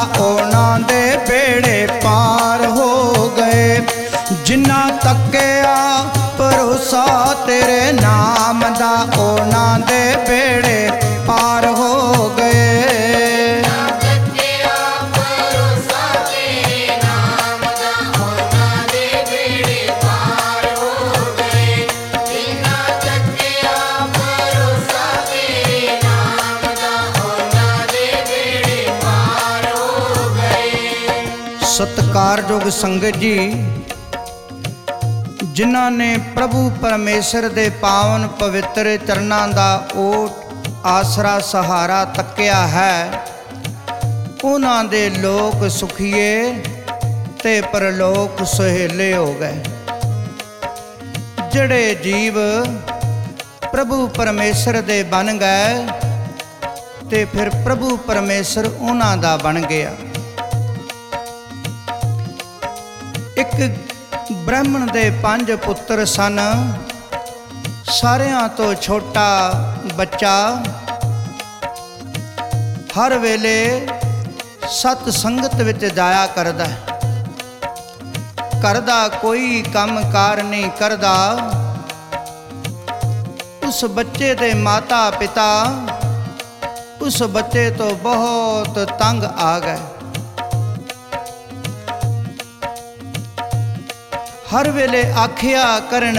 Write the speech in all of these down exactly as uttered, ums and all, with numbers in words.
ਉਹਨਾਂ ਦੇ ਬੇੜੇ ਪਾਰ ਹੋ ਗਏ। ਜਿਨ੍ਹਾਂ ਤੱਕਿਆ ਭਰੋਸਾ ਤੇਰੇ ਨਾਮ ਦਾ, ਉਹਨਾਂ ਦੇ ਬੇੜੇ ਪਾਰ ਹੋ ਗਏ। ਸਤਿਕਾਰਯੋਗ ਸੰਗਤ ਜੀ, ਜਿਨ੍ਹਾਂ ਨੇ ਪ੍ਰਭੂ ਪਰਮੇਸ਼ਰ ਦੇ ਪਾਵਨ ਪਵਿੱਤਰ ਚਰਨਾਂ ਦਾ ਓਟ ਆਸਰਾ ਸਹਾਰਾ ਤੱਕਿਆ ਹੈ, ਉਹਨਾਂ ਦੇ ਲੋਕ ਸੁਖੀਏ ਤੇ ਪਰਲੋਕ ਸੁਹੇਲੇ ਹੋ ਗਏ। ਜਿਹੜੇ ਜੀਵ ਪ੍ਰਭੂ ਪਰਮੇਸ਼ਰ ਦੇ ਬਣ ਗਏ ਤੇ ਫਿਰ ਪ੍ਰਭੂ ਪਰਮੇਸ਼ਰ ਉਹਨਾਂ ਦਾ ਬਣ ਗਿਆ। ਇੱਕ ਬ੍ਰਾਹਮਣ ਦੇ ਪੰਜ ਪੁੱਤਰ ਸਨ। ਸਾਰਿਆਂ ਤੋਂ ਛੋਟਾ ਬੱਚਾ ਹਰ ਵੇਲੇ ਸਤ ਸੰਗਤ ਵਿੱਚ ਜਾਇਆ ਕਰਦਾ, ਘਰ ਦਾ ਕੋਈ ਕੰਮ ਕਾਰ ਨਹੀਂ ਕਰਦਾ। ਉਸ ਬੱਚੇ ਦੇ ਮਾਤਾ ਪਿਤਾ ਉਸ ਬੱਚੇ ਤੋਂ ਬਹੁਤ ਤੰਗ ਆ ਗਏ। ਹਰ ਵੇਲੇ ਆਖਿਆ ਕਰਨ,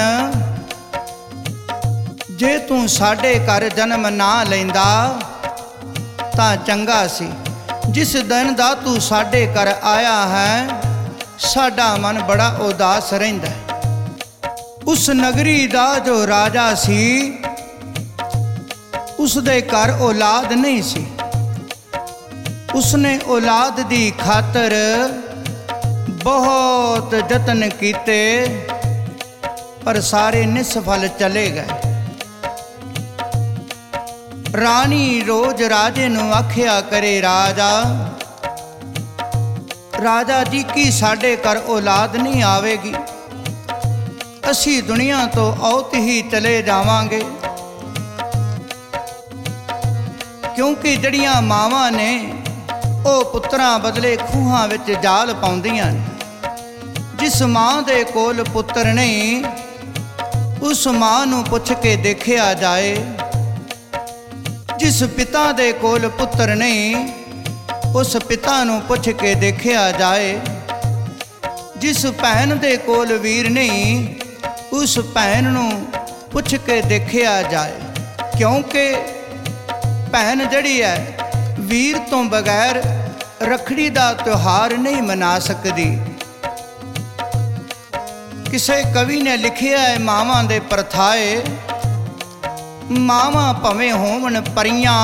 ਜੇ ਤੂੰ ਸਾਡੇ ਘਰ ਜਨਮ ਨਾ ਲੈਂਦਾ ਤਾਂ ਚੰਗਾ ਸੀ। ਜਿਸ ਦਿਨ ਦਾ ਤੂੰ ਸਾਡੇ ਘਰ ਆਇਆ ਹੈ, ਸਾਡਾ ਮਨ ਬੜਾ ਉਦਾਸ ਰਹਿੰਦਾ। ਉਸ ਨਗਰੀ ਦਾ ਜੋ ਰਾਜਾ ਸੀ, ਉਸ ਦੇ ਘਰ ਔਲਾਦ ਨਹੀਂ ਸੀ। ਉਸਨੇ ਔਲਾਦ ਦੀ ਖਾਤਰ ਬਹੁਤ ਯਤਨ ਕੀਤੇ, ਪਰ ਸਾਰੇ ਨਿਸਫਲ ਚਲੇ ਗਏ। ਰਾਣੀ ਰੋਜ਼ ਰਾਜੇ ਨੂੰ ਆਖਿਆ ਕਰੇ, ਰਾਜਾ ਰਾਜਾ ਜੀ ਕੀ ਸਾਡੇ ਘਰ ਔਲਾਦ ਨਹੀਂ ਆਵੇਗੀ? ਅਸੀਂ ਦੁਨੀਆ ਤੋਂ ਔਤ ਹੀ ਚਲੇ ਜਾਵਾਂਗੇ। ਕਿਉਂਕਿ ਜਿਹੜੀਆਂ ਮਾਵਾਂ ਨੇ ਉਹ ਪੁੱਤਰਾਂ ਬਦਲੇ ਖੂਹਾਂ ਵਿੱਚ ਜਾਲ ਪਾਉਂਦੀਆਂ ਨੇ। ਜਿਸ ਮਾਂ ਦੇ ਕੋਲ ਪੁੱਤਰ ਨਹੀਂ, ਉਸ ਮਾਂ ਨੂੰ ਪੁੱਛ ਕੇ ਦੇਖਿਆ ਜਾਏ। ਜਿਸ ਪਿਤਾ ਦੇ ਕੋਲ ਪੁੱਤਰ ਨਹੀਂ, ਉਸ ਪਿਤਾ ਨੂੰ ਪੁੱਛ ਕੇ ਦੇਖਿਆ ਜਾਏ। ਜਿਸ ਭੈਣ ਦੇ ਕੋਲ ਵੀਰ ਨਹੀਂ, ਉਸ ਭੈਣ ਨੂੰ ਪੁੱਛ ਕੇ ਦੇਖਿਆ ਜਾਏ। ਕਿਉਂਕਿ ਭੈਣ ਜਿਹੜੀ ਹੈ, ਵੀਰ ਤੋਂ ਬਗੈਰ ਰੱਖੜੀ ਦਾ ਤਿਉਹਾਰ ਨਹੀਂ ਮਨਾ ਸਕਦੀ। ਕਿਸੇ ਕਵੀ ਨੇ ਲਿਖਿਆ ਹੈ, ਮਾਵਾਂ ਦੇ ਪਰਥਾਏ। ਮਾਵਾਂ ਭਵੇਂ ਹੋਵਣ ਪਰੀਆਂ,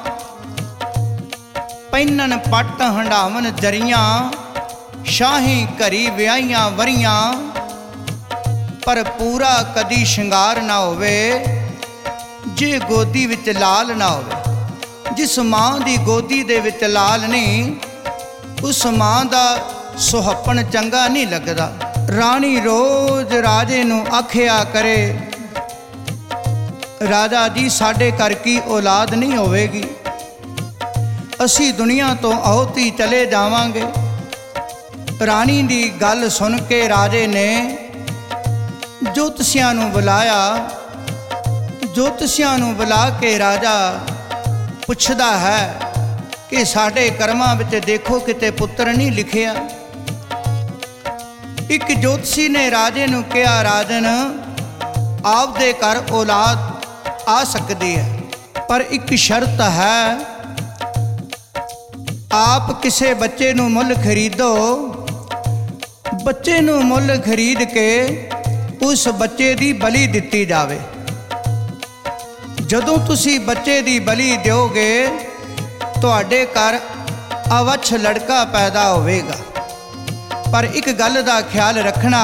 ਪਹਿਨਣ ਪੱਟ ਹੰਡਾਵਣ ਜਰੀਆਂ। ਸ਼ਾਹੀ ਘਰੀ ਵਿਆਹੀਆਂ ਵਰੀਆਂ, ਪਰ ਪੂਰਾ ਕਦੀ ਸ਼ਿੰਗਾਰ ਨਾ ਹੋਵੇ, ਜੇ ਗੋਦੀ ਵਿੱਚ ਲਾਲ ਨਾ ਹੋਵੇ। ਜਿਸ ਮਾਂ ਦੀ ਗੋਦੀ ਦੇ ਵਿੱਚ ਲਾਲ ਨਹੀਂ, ਉਸ ਮਾਂ ਦਾ ਸੁਹੱਪਣ ਚੰਗਾ ਨਹੀਂ ਲੱਗਦਾ। ਰਾਣੀ ਰੋਜ਼ ਰਾਜੇ ਨੂੰ ਆਖਿਆ ਕਰੇ, ਰਾਜਾ ਜੀ ਸਾਡੇ ਘਰ ਕੀ ਔਲਾਦ ਨਹੀਂ ਹੋਵੇਗੀ, ਅਸੀਂ ਦੁਨੀਆ ਤੋਂ ਔਤ ਹੀ ਚਲੇ ਜਾਵਾਂਗੇ। ਰਾਣੀ ਦੀ ਗੱਲ ਸੁਣ ਕੇ ਰਾਜੇ ਨੇ ਜੋਤਸ਼ੀਆਂ ਨੂੰ ਬੁਲਾਇਆ। ਜੋਤਸ਼ੀਆਂ ਨੂੰ ਬੁਲਾ ਕੇ ਰਾਜਾ ਪੁੱਛਦਾ ਹੈ ਕਿ ਸਾਡੇ ਕਰਮਾਂ ਵਿੱਚ ਦੇਖੋ ਕਿਤੇ ਪੁੱਤਰ ਨਹੀਂ ਲਿਖਿਆ। ਇੱਕ ਜੋਤਸ਼ੀ ਨੇ ਰਾਜੇ ਨੂੰ ਕਿਹਾ, ਰਾਜਨ ਆਪਦੇ ਘਰ ਔਲਾਦ ਆ ਸਕਦੀ ਹੈ, ਪਰ ਇੱਕ ਸ਼ਰਤ ਹੈ, ਆਪ ਕਿਸੇ ਬੱਚੇ ਨੂੰ ਮੁੱਲ ਖਰੀਦੋ। ਬੱਚੇ ਨੂੰ ਮੁੱਲ ਖਰੀਦ ਕੇ ਉਸ ਬੱਚੇ ਦੀ ਬਲੀ ਦਿੱਤੀ ਜਾਵੇ। ਜਦੋਂ ਤੁਸੀਂ ਬੱਚੇ ਦੀ ਬਲੀ ਦਿਓਗੇ, ਤੁਹਾਡੇ ਘਰ ਅਵੱਛ ਲੜਕਾ ਪੈਦਾ ਹੋਵੇਗਾ। ਪਰ ਇੱਕ ਗੱਲ ਦਾ ਖਿਆਲ ਰੱਖਣਾ,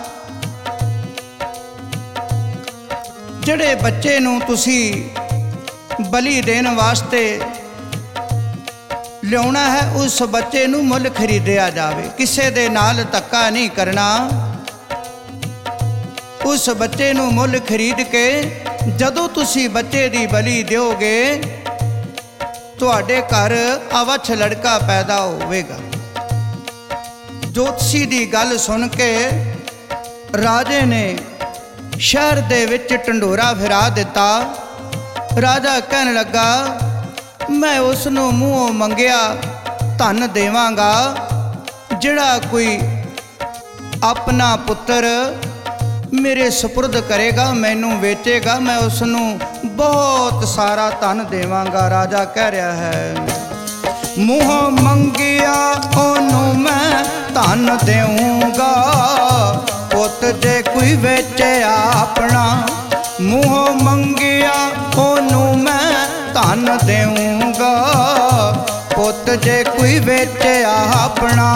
ਜਿਹੜੇ ਬੱਚੇ ਨੂੰ ਤੁਸੀਂ ਬਲੀ ਦੇਣ ਵਾਸਤੇ ਲਿਆਉਣਾ ਹੈ, ਉਸ ਬੱਚੇ ਨੂੰ ਮੁੱਲ ਖਰੀਦਿਆ ਜਾਵੇ। ਕਿਸੇ ਦੇ ਨਾਲ ਧੱਕਾ ਨਹੀਂ ਕਰਨਾ। ਉਸ ਬੱਚੇ ਨੂੰ ਮੁੱਲ ਖਰੀਦ ਕੇ ਜਦੋਂ ਤੁਸੀਂ ਬੱਚੇ ਦੀ ਬਲੀ ਦਿਓਗੇ, ਤੁਹਾਡੇ ਘਰ ਅਵੱਛ ਲੜਕਾ ਪੈਦਾ ਹੋਵੇਗਾ। ਜੋਤਸ਼ੀ ਦੀ ਗੱਲ ਸੁਣ ਕੇ ਰਾਜੇ ਨੇ ਸ਼ਹਿਰ ਦੇ ਵਿੱਚ ਢੰਡੋਰਾ ਫਿਰਾ ਦਿੱਤਾ। ਰਾਜਾ ਕਹਿਣ ਲੱਗਾ, ਮੈਂ ਉਸ ਨੂੰ ਮੂੰਹੋਂ ਮੰਗਿਆ ਧਨ ਦੇਵਾਂਗਾ, ਜਿਹੜਾ ਕੋਈ ਆਪਣਾ ਪੁੱਤਰ ਮੇਰੇ ਸਪੁਰਦ ਕਰੇਗਾ, ਮੈਨੂੰ ਵੇਚੇਗਾ, ਮੈਂ ਉਸ ਨੂੰ ਬਹੁਤ ਸਾਰਾ ਧਨ ਦੇਵਾਂਗਾ। ਰਾਜਾ ਕਹਿ ਰਿਹਾ ਹੈ, ਮੂੰਹੋਂ ਮੰਗਿਆ ਉਹਨੂੰ ਮੈਂ ਧਨ ਦੇਵਾਂਗਾ, ਪੁੱਤ ਜੇ ਕੋਈ ਵੇਚਿਆ ਆਪਣਾ। ਮੂੰਹੋਂ ਮੰਗਿਆ ਉਹਨੂੰ ਮੈਂ ਧਨ ਦੇਵਾਂਗਾ, ਪੁੱਤ ਜੇ ਕੋਈ ਵੇਚਿਆ ਆਪਣਾ।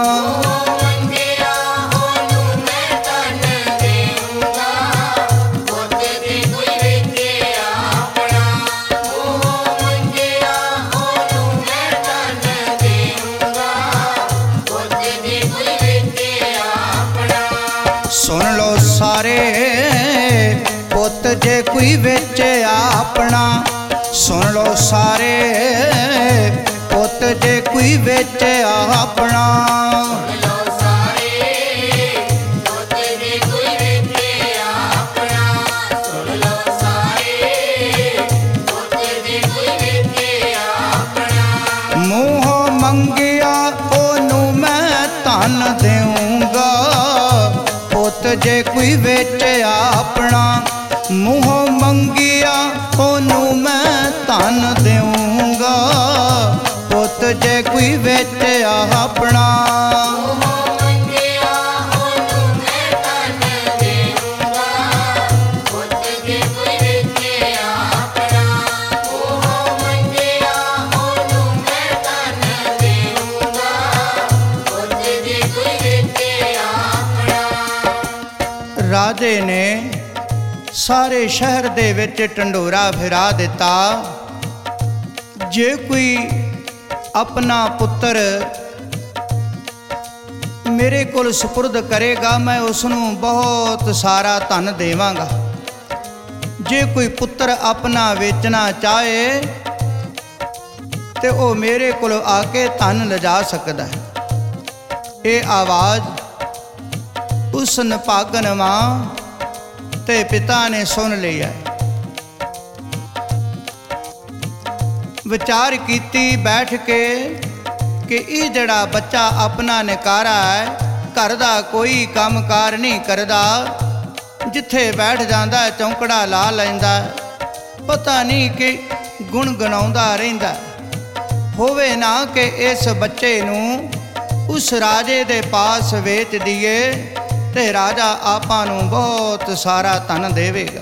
ਸੁਣ ਲੋ ਸਾਰੇ ਪੁੱਤ ਜੇ ਕੋਈ ਵੇਚਿਆ ਆਪਣਾ। ਸੁਣ ਲੋ ਸਾਰੇ ਪੁੱਤ ਜੇ ਕੋਈ ਵੇਚਿਆ ਆਪਣਾ। ਮੂੰਹੋਂ ਮੰਗਿਆ ਉਹਨੂੰ ਮੈਂ ਧਨ ਦੇਵਾਂਗਾ, ਪੁੱਤ ਜੇ ਕੋਈ ਵੇਚਿਆ ਆਪਣਾ। ਮੂੰਹੋਂ ਮੰਗਿਆ ਉਹਨੂੰ ਮੈਂ ਧਨ ਦੇਵਾਂਗਾ, ਪੁੱਤ ਜੇ ਕੋਈ ਵੇਚਿਆ ਆਪਣਾ। ਰਾਜੇ ਨੇ ਸਾਰੇ ਸ਼ਹਿਰ ਦੇ ਵਿੱਚ ਢੰਡੋਰਾ ਫਿਰਾ ਦਿੱਤਾ। ਜੇ ਕੋਈ ਆਪਣਾ ਪੁੱਤਰ ਮੇਰੇ ਕੋਲ ਸਪੁਰਦ ਕਰੇਗਾ, ਮੈਂ ਉਸ ਨੂੰ ਬਹੁਤ ਸਾਰਾ ਧਨ ਦੇਵਾਂਗਾ। ਜੇ ਕੋਈ ਪੁੱਤਰ ਆਪਣਾ ਵੇਚਣਾ ਚਾਹੇ ਤੇ ਉਹ ਮੇਰੇ ਕੋਲ ਆ ਕੇ ਧਨ ਲਿਜਾ ਸਕਦਾ ਹੈ। ਇਹ ਆਵਾਜ਼ ਉਸ ਨਪਾਗਨ ਮਾਂ ਤੇ ਪਿਤਾ ਨੇ ਸੁਣ ਲਿਆ। ਵਿਚਾਰ ਕੀਤੀ ਬੈਠ ਕੇ ਕਿ ਇਹ ਜਿਹੜਾ ਬੱਚਾ ਆਪਣਾ ਨਿਕਾਰਾ ਹੈ, ਘਰ ਦਾ ਕੋਈ ਕੰਮਕਾਰ ਨਹੀਂ ਕਰਦਾ, ਜਿੱਥੇ ਬੈਠ ਜਾਂਦਾ ਚੌਂਕੜਾ ਲਾ ਲੈਂਦਾ, ਪਤਾ ਨਹੀਂ ਕਿ ਗੁਣ ਗਣਾਉਂਦਾ ਰਹਿੰਦਾ। ਹੋਵੇ ਨਾ ਕਿ ਇਸ ਬੱਚੇ ਨੂੰ ਉਸ ਰਾਜੇ ਦੇ ਪਾਸ ਵੇਚ ਦਈਏ ਤੇ ਰਾਜਾ ਆਪਾਂ ਨੂੰ ਬਹੁਤ ਸਾਰਾ ਧਨ ਦੇਵੇਗਾ।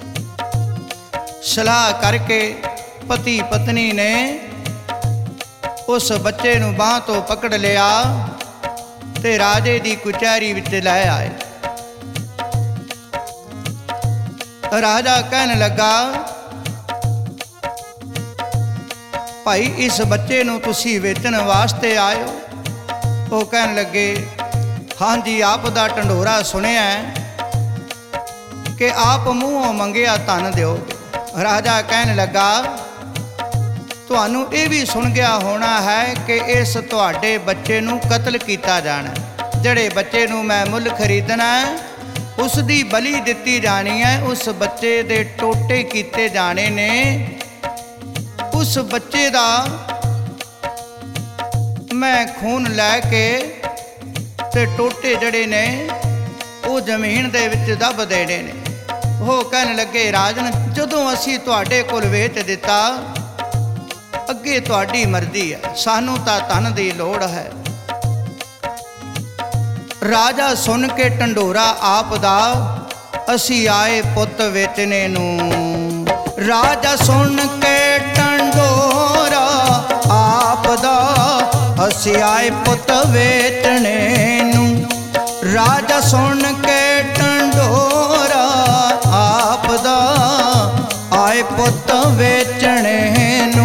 ਸਲਾਹ ਕਰਕੇ ਪਤੀ ਪਤਨੀ ਨੇ ਉਸ ਬੱਚੇ ਨੂੰ ਬਾਂਹ ਤੋਂ ਪਕੜ ਲਿਆ ਤੇ ਰਾਜੇ ਦੀ ਕਚਹਿਰੀ ਵਿੱਚ ਲੈ ਆਏ। ਰਾਜਾ ਕਹਿਣ ਲੱਗਾ, ਭਾਈ ਇਸ ਬੱਚੇ ਨੂੰ ਤੁਸੀਂ ਵੇਚਣ ਵਾਸਤੇ ਆਏ ਹੋ? ਉਹ ਕਹਿਣ ਲੱਗੇ, ਹਾਂਜੀ ਆਪ ਦਾ ਢੰਡੋਰਾ ਸੁਣਿਆ ਕਿ ਆਪ ਮੂੰਹੋਂ ਮੰਗਿਆ ਧਨ ਦਿਓਗੇ। ਰਾਜਾ ਕਹਿਣ ਲੱਗਾ, ਤੁਹਾਨੂੰ ਇਹ ਵੀ ਸੁਣ ਗਿਆ ਹੋਣਾ ਹੈ ਕਿ ਇਸ ਤੁਹਾਡੇ ਬੱਚੇ ਨੂੰ ਕਤਲ ਕੀਤਾ ਜਾਣਾ। ਜਿਹੜੇ ਬੱਚੇ ਨੂੰ ਮੈਂ ਮੁੱਲ ਖਰੀਦਣਾ ਉਸ ਦੀ ਬਲੀ ਦਿੱਤੀ ਜਾਣੀ ਹੈ, ਉਸ ਬੱਚੇ ਦੇ ਟੋਟੇ ਕੀਤੇ ਜਾਣੇ ਨੇ। ਉਸ ਬੱਚੇ ਦਾ ਮੈਂ ਖੂਨ ਲੈ ਕੇ ਤੇ ਟੋਟੇ ਜਿਹੜੇ ਨੇ ਉਹ ਜ਼ਮੀਨ ਦੇ ਵਿੱਚ ਦੱਬ ਦੇਣੇ ਨੇ। ਉਹ ਕਹਿਣ ਲੱਗੇ, ਰਾਜਨ ਜਦੋਂ ਅਸੀਂ ਤੁਹਾਡੇ ਕੋਲ ਵੇਚ ਦਿੱਤਾ, ਅੱਗੇ ਤੁਹਾਡੀ ਮਰਜ਼ੀ ਹੈ, ਸਾਨੂੰ ਤਾਂ ਧਨ ਦੀ ਲੋੜ ਹੈ। ਰਾਜਾ ਸੁਣ ਕੇ ਢੰਡੋਰਾ ਆਪ ਦਾ, ਅਸੀਂ ਆਏ ਪੁੱਤ ਵੇਚਣੇ ਨੂੰ। ਰਾਜਾ ਸੁਣ ਕੇ ਢੰਡੋਰਾ ਆਪ ਦਾ, ਅਸੀਂ ਆਏ ਪੁੱਤ ਵੇਚਣੇ ਨੂੰ। ਰਾਜਾ ਸੁਣ ਕੇ ਢੰਡੋਰਾ ਆਪ ਦਾ, ਆਏ ਪੁੱਤ ਵੇਚਣੇ ਨੂੰ।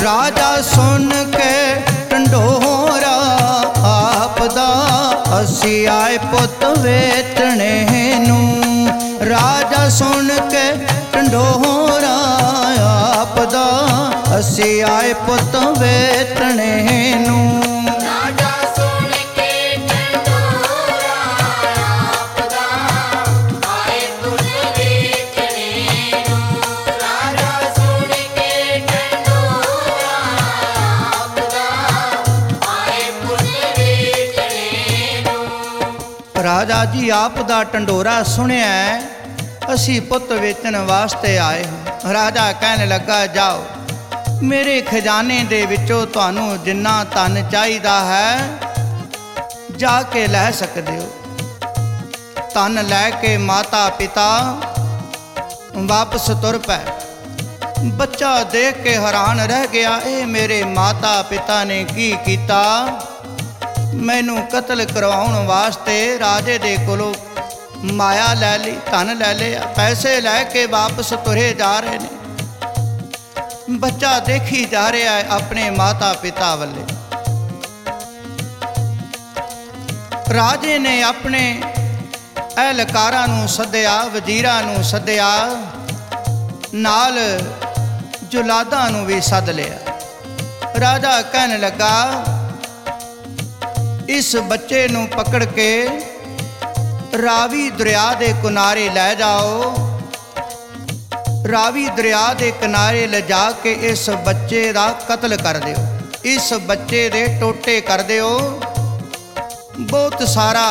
राजा सुन के ढंढोरा आपदा असी आए पुत वेचने नू। राजा सुन के ढंढोरा आपदा असी आए पुत वेचने नू। राजा जी आप दा ढंडोरा सुनिया असी पुत वेचन वास्ते आए हैं। राजा कहने लगा जाओ मेरे खजाने दे विचों तुहानू जिन्ना धन चाहिदा है जाके लै सकदे हो। धन लैके माता पिता वापस तुर पै। बच्चा देख के हैरान रह गया, ए मेरे माता पिता ने की कीता, मैनू कतल करवाउण वास्ते राजे दे कोलों माया लै ली, धन लै लिया, पैसे लैके वापस तुरे जा रहे ने। बच्चा देखी जा रहा है अपने माता पिता वाले। राजे ने अपने एहलकारां नूं सद्दिया, वजीरां नूं सद्दिया, नाल जुलादां नूं भी सद लिया। राजा कहने लगा इस बच्चे नूं पकड़ के रावी दरिया दे किनारे लै जाओ। रावी दरिया दे किनारे ले जा के इस बच्चे दा कत्ल कर दिओ, इस बच्चे दे टोटे कर दिओ। बहुत सारा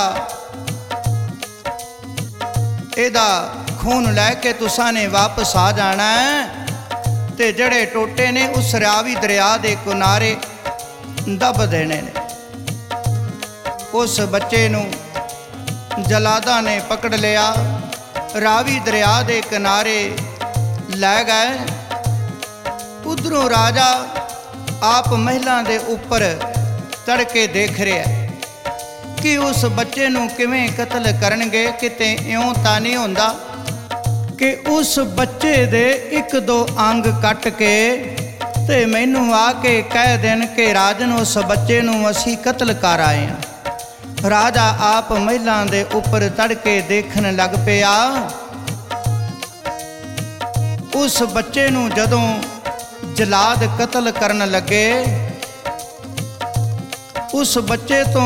इहदा खून लैके तुसां ने वापस आ जाना है ते जड़े टोटे ने उस रावी दरिया दे किनारे दब देने ने। उस बच्चे नूं जलादा ने पकड़ लिया, रावी दरिया दे किनारे लै गए। उधरों राजा आप महलों के उपर चढ़ के देख रहा कि उस बच्चे नूं किवें कतल करनगे। किते इउं तां नहीं हुंदा कि उस बच्चे दे एक दो अंग कट के ते मैनूं आके कह देन कि राजन उस बच्चे नूं असीं कतल कर आए हैं। राजा आप महलों के उपर चढ़ के देखन लग पिया। उस बच्चे नूं जदों जलाद कतल करन लगे, उस बच्चे तो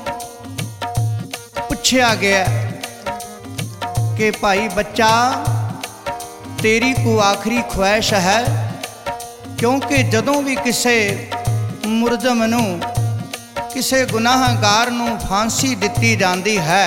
पुछया गया कि भाई बच्चा तेरी को आखिरी ख्वाहिश है? क्योंकि जदों भी किसी मुलजम नूं किसी गुनाहगार नूं फांसी दिती जाती है,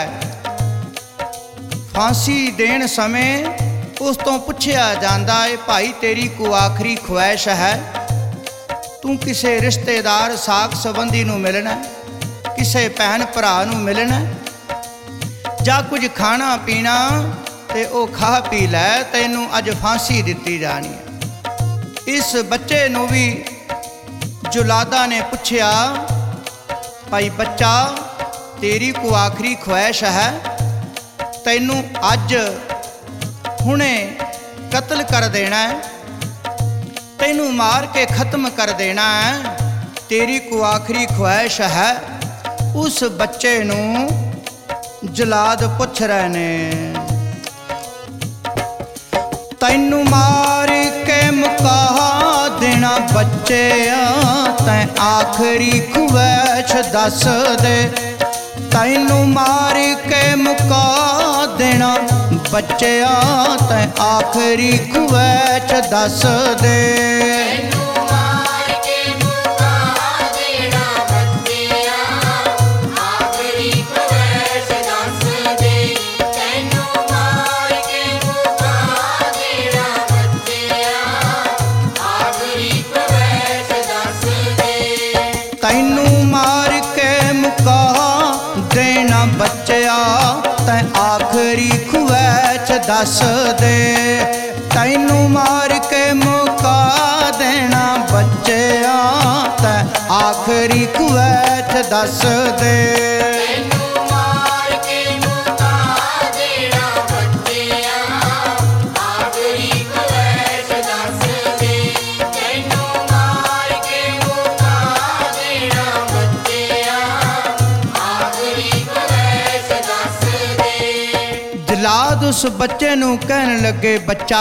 फांसी देण समय उस तो पुछया जाता है भाई तेरी को आखिरी ख्वाहिश है? तू किसी रिश्तेदार साक संबंधी नूं मिलना, किसी भैन भरा नूं मिलना, जा कुछ खाना पीना ते ओ खा पी लै, तैनूं अज फांसी दिती जानी है। इस बच्चे नूं भी जुलादा ने पुछया भाई बच्चा तेरी को आखिरी ख्वाहिश है? तैनू अज हुणे कत्ल कर देना है, तैनू मार के ख़त्म कर देना है, तेरी को आखिरी ख्वाहिश है? उस बच्चे नूं जलाद पुछ रहे ने तैनू मार के मुका देना बच्चे तैं आखिरी ख्वाहिश दस दे। तैनू मार के मुका देना बच्चे तैं आखिरी ख्वाहिश दस दे। तैनू मार के मुका देना बच्चा तैं आखिरी ख्वाहिश दस दे। तैनू मार के मुका देना बच्चा तैं आखिरी ख्वाहिश दस दे। उस बच्चे नूं कहन लगे, बच्चा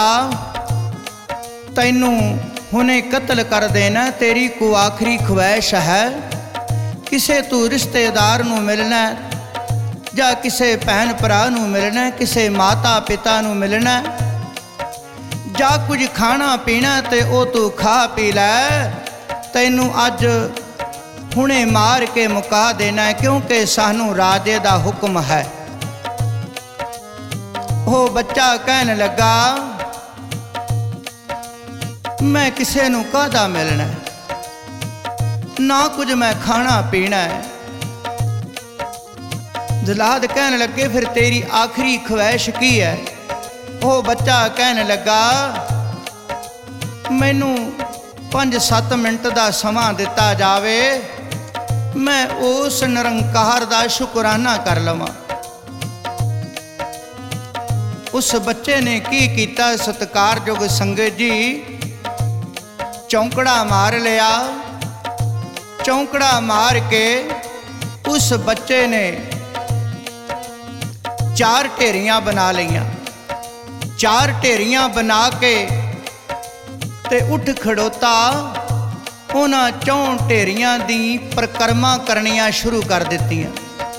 तैनू हुणे कतल कर देना, तेरी को आखिरी ख्वाहिश है किसे तू रिश्तेदार नूं मिलना जां किसे भैन भरा नूं मिलना, किसे माता पिता नूं मिलना, जां कुछ खाना पीना ते ओ तू खा पी लै, तैनू अज हुणे मार के मुका देना क्योंकि सानू राजे दा हुक्म है। वो बच्चा कहन लगा, मैं किसे नू काहदा मिलना, ना कुछ मैं खाना पीना है। जलाद कहन लगे, फिर तेरी आखिरी ख्वाहिश की है? वो बच्चा कहन लगा, मैनू पंज सत्त मिनट का समा दिता जावे, मैं उस निरंकार का शुकराना कर लवां। उस बच्चे ने की कीता सत्कारयोग संगत जी, चौंकड़ा मार लिया। चौंकड़ा मार के उस बच्चे ने चार ढेरियां बना लियां। चार ढेरियां बना के ते उठ खड़ोता, उन्हां चौं ढेरियां दी परिक्रमा करनियां शुरू कर दित्तियां।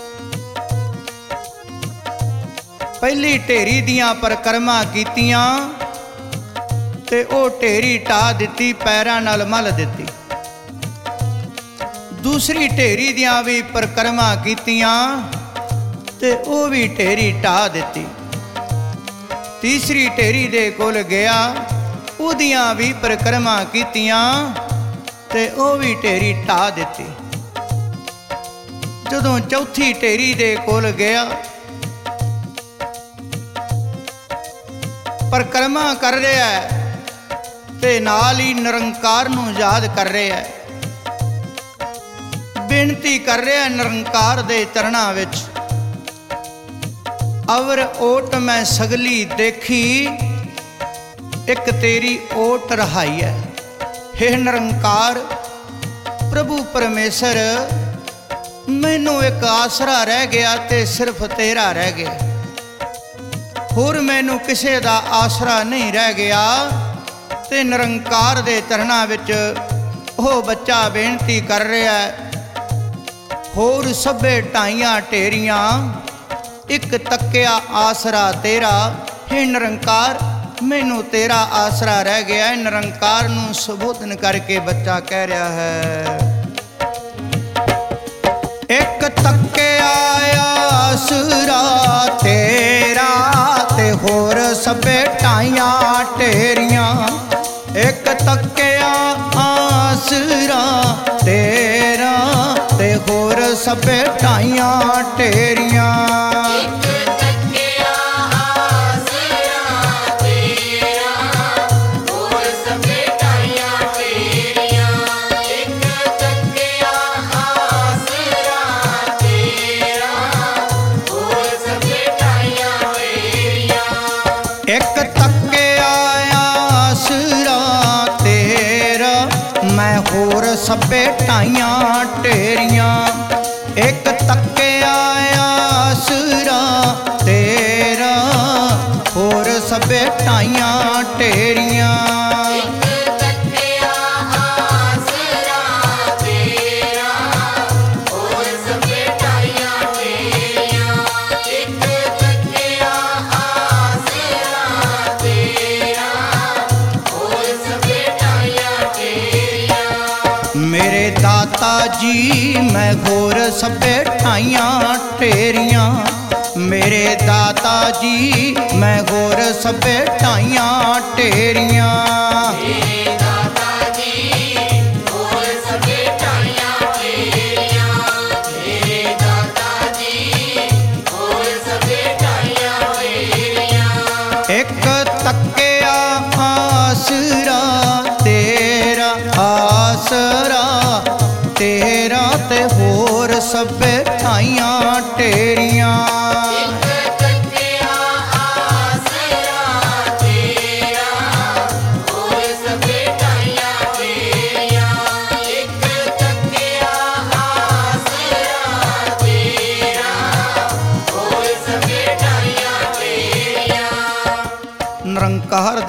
पहली ढेरी दियां परिक्रमा कीतियां ते ओ ढेरी टा दित्ती, पैरां नाल मल दित्ती। दूसरी ढेरी दियां भी परिक्रमा कीतियां ते ओ भी ढेरी टा दित्ती। तीसरी ढेरी दे कोल गया, उहदियां भी परिक्रमा कीतियां ते ओ भी ढेरी टा दित्ती। जदों चौथी ढेरी दे कोल गया, परिक्रमा कर रहा है ते नाल ही निरंकार नूं याद कर रहा है, बेनती कर रहा है निरंकार दे चरणां विच। अवर ओट मैं सगली देखी, एक तेरी ओट रहाई है। हे निरंकार प्रभु परमेश्वर, मैनू एक आसरा रह गया ते सिर्फ तेरा रह गया, होर मैनू किसे दा आसरा नहीं रह गया। ते निरंकार दे चरणां विच ओह बच्चा बेनती कर रहा है, होर सभे ढाइयां ढेरियां एक तकिया आसरा तेरा। हे निरंकार मैनू तेरा आसरा रह गया है। निरंकार नूं संबोधन करके बच्चा कह रहा है, एक तकिया आसरा तेरा ते होर सभे ढाइयां ढेरियां। एक तकिया आसरा तेरा ते होर सभे ढाइयां ढेरियां। होर सभे ढाइयां ढेरियां। एक तकिया आसरा तेरा होर सभे ढाइयां ढेरियां। मेरे दाता जी मैं होर सभे ढाइयां ढेरियां। मेरे दाता जी मैं होर सभे ढाइयां ढेरियां। एक तकिया आसरा तेरा आसरा तेरा ते होर सभे ढाइयां ढेरियां।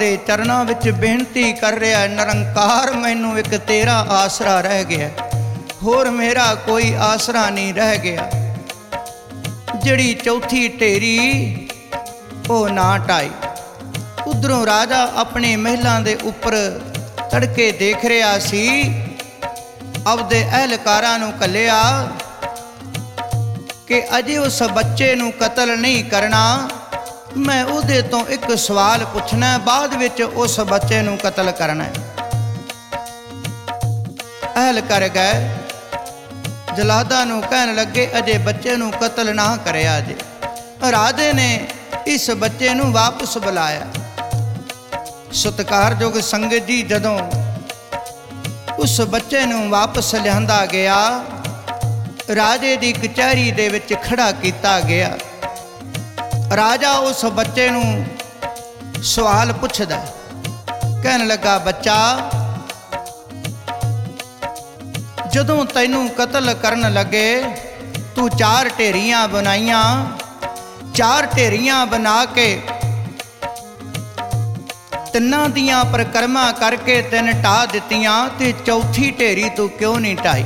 ਦੇ ਚਰਨਾਂ ਵਿੱਚ ਬੇਨਤੀ ਕਰ ਰਿਹਾ, ਨਿਰੰਕਾਰ ਮੈਨੂੰ ਇੱਕ ਤੇਰਾ ਆਸਰਾ ਰਹਿ ਗਿਆ, ਹੋਰ ਮੇਰਾ ਕੋਈ ਆਸਰਾ ਨਹੀਂ ਰਹਿ ਗਿਆ। ਜਿਹੜੀ ਚੌਥੀ ਢੇਰੀ ਉਹ ਨਾ ਢਾਈ। ਉਧਰੋਂ ਰਾਜਾ ਆਪਣੇ ਮਹਿਲਾਂ ਦੇ ਉੱਪਰ ਤੜਕੇ ਦੇਖ ਰਿਹਾ ਸੀ, ਆਪਦੇ ਅਹਿਲਕਾਰਾਂ ਨੂੰ ਘੱਲਿਆ ਕਿ ਅਜੇ ਉਸ ਬੱਚੇ ਨੂੰ ਕਤਲ ਨਹੀਂ ਕਰਨਾ, ਮੈਂ ਉਹਦੇ ਤੋਂ ਇੱਕ ਸਵਾਲ ਪੁੱਛਣਾ, ਬਾਅਦ ਵਿੱਚ ਉਸ ਬੱਚੇ ਨੂੰ ਕਤਲ ਕਰਨਾ। ਅਹਿਲ ਕਰ ਗਏ, ਜਲਾਦਾਂ ਨੂੰ ਕਹਿਣ ਲੱਗੇ ਅਜੇ ਬੱਚੇ ਨੂੰ ਕਤਲ ਨਾ ਕਰਿਆ ਜੇ। ਰਾਜੇ ਨੇ ਇਸ ਬੱਚੇ ਨੂੰ ਵਾਪਸ ਬੁਲਾਇਆ। ਸਤਿਕਾਰਯੋਗ ਸੰਗਤ ਜੀ, ਜਦੋਂ ਉਸ ਬੱਚੇ ਨੂੰ ਵਾਪਸ ਲਿਆਂਦਾ ਗਿਆ, ਰਾਜੇ ਦੀ ਕਚਹਿਰੀ ਦੇ ਵਿੱਚ ਖੜਾ ਕੀਤਾ ਗਿਆ। ਰਾਜਾ ਉਸ ਬੱਚੇ ਨੂੰ ਸਵਾਲ ਪੁੱਛਦਾ, ਕਹਿਣ ਲੱਗਾ, ਬੱਚਾ, ਜਦੋਂ ਤੈਨੂੰ ਕਤਲ ਕਰਨ ਲੱਗੇ ਤੂੰ ਚਾਰ ਢੇਰੀਆਂ ਬਣਾਈਆਂ, ਚਾਰ ਢੇਰੀਆਂ ਬਣਾ ਕੇ ਤਿੰਨਾਂ ਦੀਆਂ ਪਰਿਕਰਮਾ ਕਰਕੇ ਤਿੰਨ ਢਾਹ ਦਿੱਤੀਆਂ, ਤੇ ਚੌਥੀ ਢੇਰੀ ਤੂੰ ਕਿਉਂ ਨਹੀਂ ਢਾਈ?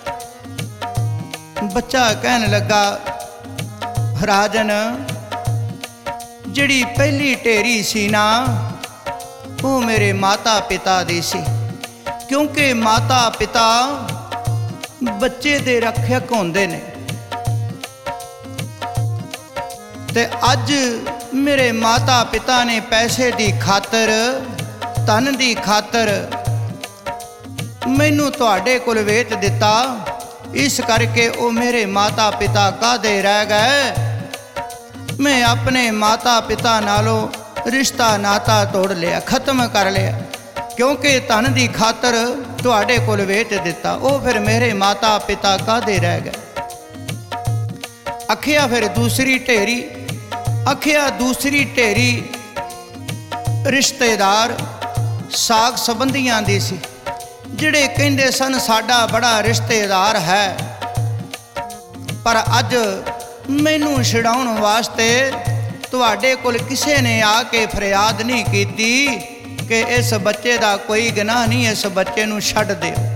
ਬੱਚਾ ਕਹਿਣ ਲੱਗਾ, ਰਾਜਨ, ਜਿਹੜੀ ਪਹਿਲੀ ਢੇਰੀ ਸੀ ਨਾ, ਉਹ ਮੇਰੇ ਮਾਤਾ ਪਿਤਾ ਦੀ ਸੀ, ਕਿਉਂਕਿ ਮਾਤਾ ਪਿਤਾ ਬੱਚੇ ਦੇ ਰੱਖਿਅਕ ਹੁੰਦੇ ਨੇ, ਤੇ ਅੱਜ ਮੇਰੇ ਮਾਤਾ ਪਿਤਾ ਨੇ ਪੈਸੇ ਦੀ ਖਾਤਰ, ਧਨ ਦੀ ਖਾਤਰ ਮੈਨੂੰ ਤੁਹਾਡੇ ਕੋਲ ਵੇਚ ਦਿੱਤਾ, ਇਸ ਕਰਕੇ ਉਹ ਮੇਰੇ ਮਾਤਾ ਪਿਤਾ ਕਾਹਦੇ ਰਹਿ ਗਏ। ਮੈਂ ਆਪਣੇ ਮਾਤਾ ਪਿਤਾ ਨਾਲੋਂ ਰਿਸ਼ਤਾ ਨਾਤਾ ਤੋੜ ਲਿਆ, ਖਤਮ ਕਰ ਲਿਆ, ਕਿਉਂਕਿ ਧਨ ਦੀ ਖਾਤਰ ਤੁਹਾਡੇ ਕੋਲ ਵੇਚ ਦਿੱਤਾ, ਉਹ ਫਿਰ ਮੇਰੇ ਮਾਤਾ ਪਿਤਾ ਕਾਹਦੇ ਰਹਿ ਗਏ। ਆਖਿਆ ਫਿਰ ਦੂਸਰੀ ਢੇਰੀ, ਆਖਿਆ ਦੂਸਰੀ ਢੇਰੀ ਰਿਸ਼ਤੇਦਾਰ ਸਾਗ ਸੰਬੰਧੀਆਂ ਦੀ ਸੀ, ਜਿਹੜੇ ਕਹਿੰਦੇ ਸਨ ਸਾਡਾ ਬੜਾ ਰਿਸ਼ਤੇਦਾਰ ਹੈ, ਪਰ ਅੱਜ ਮੈਨੂੰ ਛਡਾਉਣ ਵਾਸਤੇ ਤੁਹਾਡੇ ਕੋਲ ਕਿਸੇ ਨੇ ਆ ਕੇ ਫਰਿਆਦ ਨਹੀਂ ਕੀਤੀ ਕਿ ਇਸ ਬੱਚੇ ਦਾ ਕੋਈ ਗੁਨਾਹ ਨਹੀਂ, ਇਸ ਬੱਚੇ ਨੂੰ ਛੱਡ ਦਿਓ।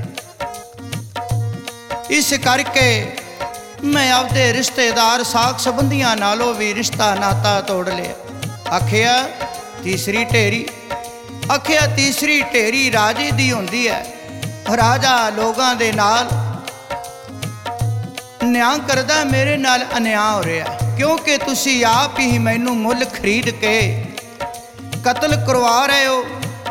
ਇਸ ਕਰਕੇ ਮੈਂ ਆਪਦੇ ਰਿਸ਼ਤੇਦਾਰ ਸਾਗ ਸੰਬੰਧੀਆਂ ਨਾਲੋਂ ਵੀ ਰਿਸ਼ਤਾ ਨਾਤਾ ਤੋੜ ਲਿਆ। ਆਖਿਆ ਤੀਸਰੀ ਢੇਰੀ, ਆਖਿਆ ਤੀਸਰੀ ਢੇਰੀ ਰਾਜੇ ਦੀ ਹੁੰਦੀ ਹੈ। ਰਾਜਾ ਲੋਕਾਂ ਦੇ ਨਾਲ ਨਿਆਂ ਕਰਦਾ, ਮੇਰੇ ਨਾਲ ਅਨਿਆਂ ਹੋ ਰਿਹਾ, ਕਿਉਂਕਿ ਤੁਸੀਂ ਆਪ ਹੀ ਮੈਨੂੰ ਮੁੱਲ ਖਰੀਦ ਕੇ ਕਤਲ ਕਰਵਾ ਰਹੇ ਹੋ,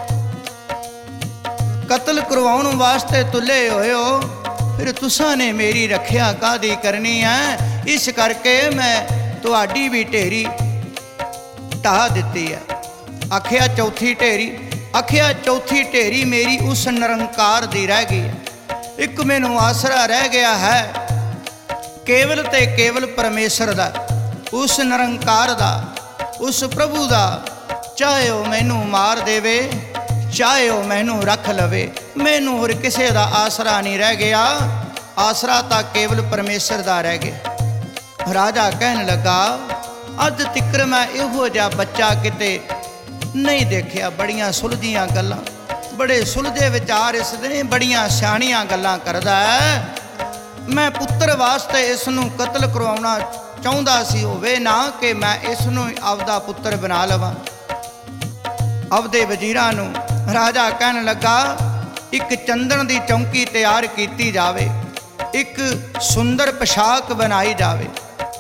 ਕਤਲ ਕਰਵਾਉਣ ਵਾਸਤੇ ਤੁਲੇ ਹੋਏ ਹੋ, ਫਿਰ ਤੁਸਾਂ ਨੇ ਮੇਰੀ ਰੱਖਿਆ ਕਾਹਦੀ ਕਰਨੀ ਹੈ। ਇਸ ਕਰਕੇ ਮੈਂ ਤੁਹਾਡੀ ਵੀ ਢੇਰੀ ਢਾਹ ਦਿੱਤੀ ਹੈ। ਆਖਿਆ ਚੌਥੀ ਢੇਰੀ, ਆਖਿਆ ਚੌਥੀ ਢੇਰੀ ਮੇਰੀ ਉਸ ਨਿਰੰਕਾਰ ਦੀ ਰਹਿ ਗਈ ਹੈ। ਇੱਕ ਮੈਨੂੰ ਆਸਰਾ ਰਹਿ ਗਿਆ ਹੈ ਕੇਵਲ ਤੇ ਕੇਵਲ ਪਰਮੇਸ਼ਰ ਦਾ, ਉਸ ਨਿਰੰਕਾਰ ਦਾ, ਉਸ ਪ੍ਰਭੂ ਦਾ। ਚਾਹੇ ਉਹ ਮੈਨੂੰ ਮਾਰ ਦੇਵੇ, ਚਾਹੇ ਉਹ ਮੈਨੂੰ ਰੱਖ ਲਵੇ, ਮੈਨੂੰ ਹੋਰ ਕਿਸੇ ਦਾ ਆਸਰਾ ਨਹੀਂ ਰਹਿ ਗਿਆ, ਆਸਰਾ ਤਾਂ ਕੇਵਲ ਪਰਮੇਸ਼ਰ ਦਾ ਰਹਿ ਗਿਆ। ਰਾਜਾ ਕਹਿਣ ਲੱਗਾ, ਅੱਜ ਤੀਕਰ ਮੈਂ ਇਹੋ ਜਿਹਾ ਬੱਚਾ ਕਿਤੇ ਨਹੀਂ ਦੇਖਿਆ। ਬੜੀਆਂ ਸੁਲਝੀਆਂ ਗੱਲਾਂ, ਬੜੇ ਸੁਲਝੇ ਵਿਚਾਰ ਇਸ ਦੇ, ਬੜੀਆਂ ਸਿਆਣੀਆਂ ਗੱਲਾਂ ਕਰਦਾ ਹੈ। ਮੈਂ ਪੁੱਤਰ ਵਾਸਤੇ ਇਸ ਨੂੰ ਕਤਲ ਕਰਵਾਉਣਾ ਚਾਹੁੰਦਾ ਸੀ, ਹੋਵੇ ਨਾ ਕਿ ਮੈਂ ਇਸ ਨੂੰ ਆਪਦਾ ਪੁੱਤਰ ਬਣਾ ਲਵਾਂ। ਆਪਦੇ ਵਜ਼ੀਰਾਂ ਨੂੰ ਰਾਜਾ ਕਹਿਣ ਲੱਗਾ, ਇੱਕ ਚੰਦਨ ਦੀ ਚੌਂਕੀ ਤਿਆਰ ਕੀਤੀ ਜਾਵੇ, ਇੱਕ ਸੁੰਦਰ ਪੋਸ਼ਾਕ ਬਣਾਈ ਜਾਵੇ।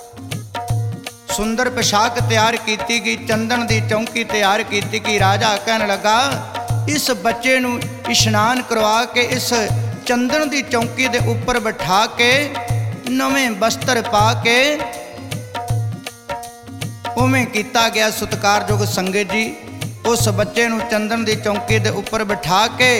ਸੁੰਦਰ ਪੋਸ਼ਾਕ ਤਿਆਰ ਕੀਤੀ ਗਈ, ਚੰਦਨ ਦੀ ਚੌਂਕੀ ਤਿਆਰ ਕੀਤੀ ਗਈ। ਰਾਜਾ ਕਹਿਣ ਲੱਗਾ, ਇਸ ਬੱਚੇ ਨੂੰ ਇਸ਼ਨਾਨ ਕਰਵਾ ਕੇ ਇਸ ਚੰਦਨ ਦੀ ਚੌਂਕੀ ਦੇ ਉੱਪਰ ਬਿਠਾ ਕੇ ਨਵੇਂ ਬਸਤਰ ਪਾ ਕੇ ਉਵੇਂ ਕੀਤਾ ਗਿਆ। ਸਤਿਕਾਰਯੋਗ ਸੰਗਤ ਜੀ, ਉਸ ਬੱਚੇ ਨੂੰ ਚੰਦਨ ਦੀ ਚੌਂਕੀ ਦੇ ਉੱਪਰ ਬਿਠਾ ਕੇ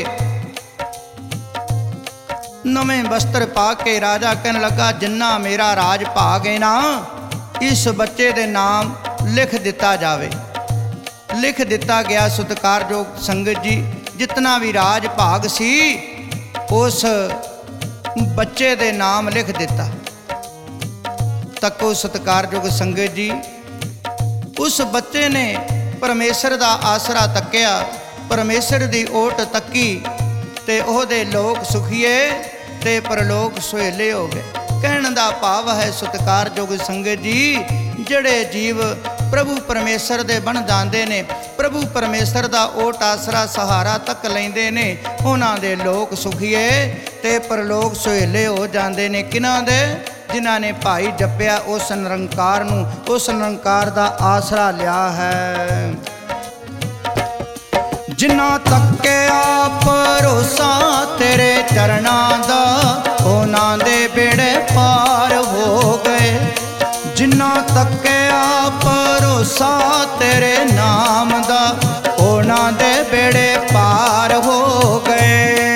ਨਵੇਂ ਬਸਤਰ ਪਾ ਕੇ ਰਾਜਾ ਕਹਿਣ ਲੱਗਾ, ਜਿੰਨਾ ਮੇਰਾ ਰਾਜ ਭਾਗ ਹੈ ਨਾ, ਇਸ ਬੱਚੇ ਦੇ ਨਾਮ ਲਿਖ ਦਿੱਤਾ ਜਾਵੇ। ਲਿਖ ਦਿੱਤਾ ਗਿਆ। ਸਤਿਕਾਰਯੋਗ ਸੰਗਤ ਜੀ, ਜਿਤਨਾ ਵੀ ਰਾਜ ਭਾਗ ਸੀ ਉਸ ਬੱਚੇ ਦੇ ਨਾਮ ਲਿਖ ਦਿੱਤਾ। ਤੱਕੋ ਸਤਿਕਾਰਯੋਗ ਸੰਗਤ ਜੀ, ਉਸ ਬੱਚੇ ਨੇ परमेश्वर दा आसरा तक्या, परमेश्वर दी ओट तक्की ते ओहदे लोक सुखीए ते परलोक सुहेले हो गए। कहण दा भाव है सत्कारयोग संगत जी, ਜਿਹੜੇ जीव प्रभु परमेश्वर दे बन जाते ने, प्रभु परमेश्वर दा ओट आसरा सहारा तक लेंदे ने, उन्हां दे लोक सुखीए ते परलोक सुहेले हो जाते ने। किन्हां दे? जिन्हां ने भाई जपया उस निरंकार नूं, उस निरंकार दा आसरा लिया है। जिन्हां तक्या भरोसा तेरे चरणां दा, उन्हां दे बेड़े पार हो गए। जिन्हां तक्या भरोसा तेरे नाम दा, उन्हां दे बेड़े पार हो गए।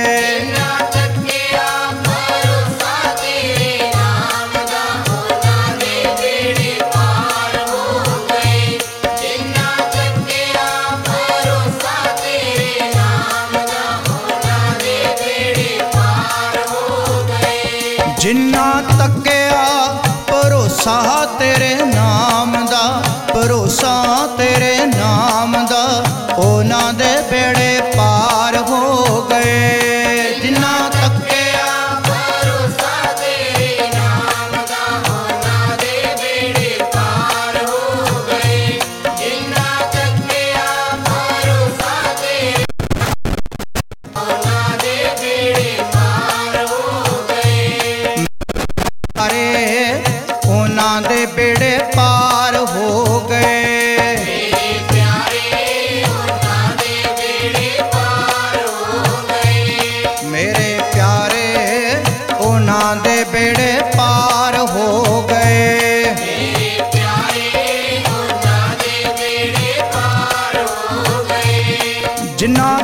जिन्ना तक्या भरोसा तेरे नाम दा, भरोसा तेरे नाम दा, उन्हां दे बेड़े पार हो गए। जिन्ना तक्या भरोसा तेरे नाम दा, उन्हां दे बेड़े पार हो गए। जिन्ना तक्या भरोसा तेरे, उन्हां दे बेड़े पार हो गए। अरे उन्हां दे बेड़े पार हो गए। मेरे प्यारे उन्हां दे बेड़े पार हो गए। मेरे प्यारे उन्हां दे बेड़े पार हो गए। मेरे प्यारे उन्हां दे बेड़े पार हो गए। जिन्हां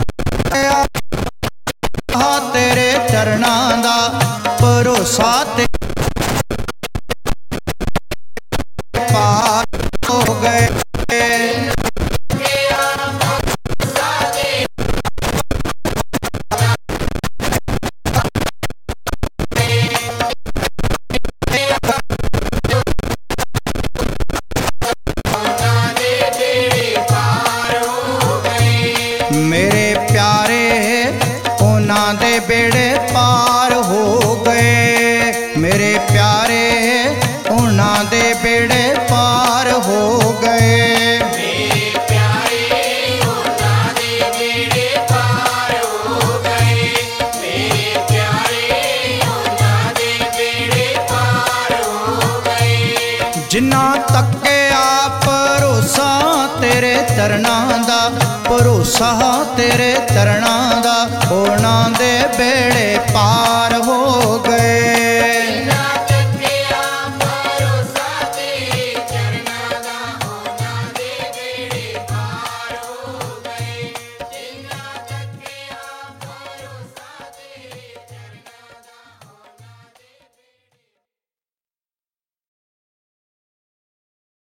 तेरे चरणां दा भरोसा ते पार हो गए। मेरे प्यारे उन्हां दे बेड़े पार हो गए। मेरे प्यारे उन्हां दे बेड़े पार हो गए। मेरे प्यारे उन्हां दे बेड़े पार हो गए। मेरे प्यारे उन्हां दे बेड़े पार हो गए। जिन्हां तक्या भरोसा तेरे चरणां दा, भरोसा तेरे चरणां दा, उन्हां दे